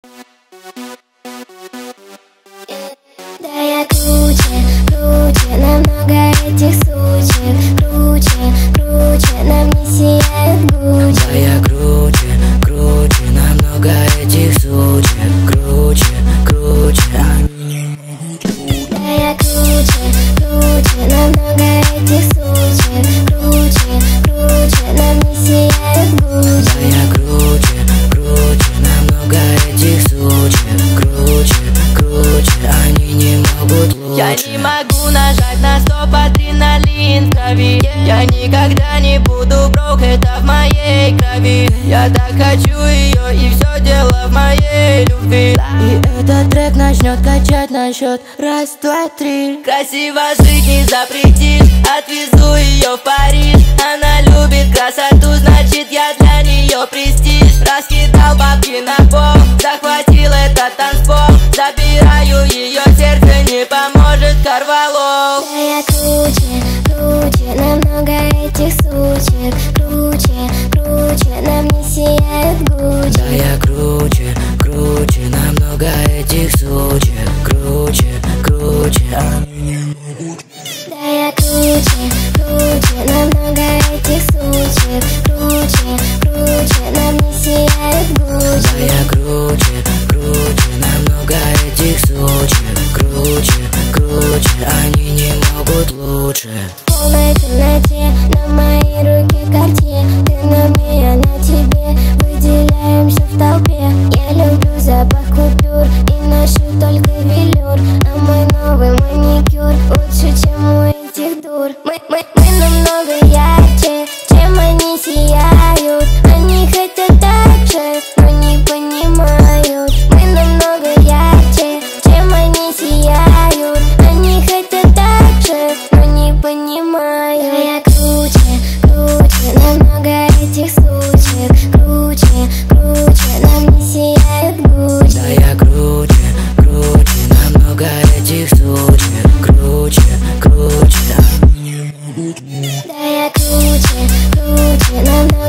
Да я круче, круче намного этих сучек. Круче, круче, на мне сияет Гуччи. Да я круче, круче намного этих сучек. Круче, круче, да я круче, круче намного этих сучек. Круче, круче, на мне сияет Гуччи. да я круче, круче намного этих сучек. Круче, круче, они не могут лучше. Я не могу нажать на стоп, адреналин в крови. Я никогда не буду брок, это в моей крови. Я так хочу ее, и все дело в моей любви. И этот трек начнет качать на счет раз, два, три. Красиво жить не запретишь, отвезу ее в Париж. Она любит красоту, значит я для нее престиж. Раскидал бабки на пол, захватил этот танцпол. Забираю ее сердце, не поможет корвалол. Да я круче, круче намного этих сучек. Круче, круче, на мне сияет Гуччи. Да я круче, круче намного этих сучек. Круче, круче, они не могут. Да я круче, круче намного этих сучек. Круче, круче, на мне сияет Гуччи. Да я круче, круче намного этих сучек. Круче, круче, они не могут лучше. В полной темноте на моей руке Cartier. Ты на мне, я на тебе, выделяемся в толпе. Я люблю запах купюр и ношу только велюр. А мой новый маникюр лучше, чем у этих дур. Мы намного ярче, чем они сияют. Они хотят так же, но не понимают. Мы намного ярче, чем они сияют. Они хотят так же, но не понимают. Да я круче, круче намного этих сучек. Круче, круче, на мне сияет Гуччи. Да я круче, круче намного этих сучек. Круче, круче, они не могут. Да я круче, круче намного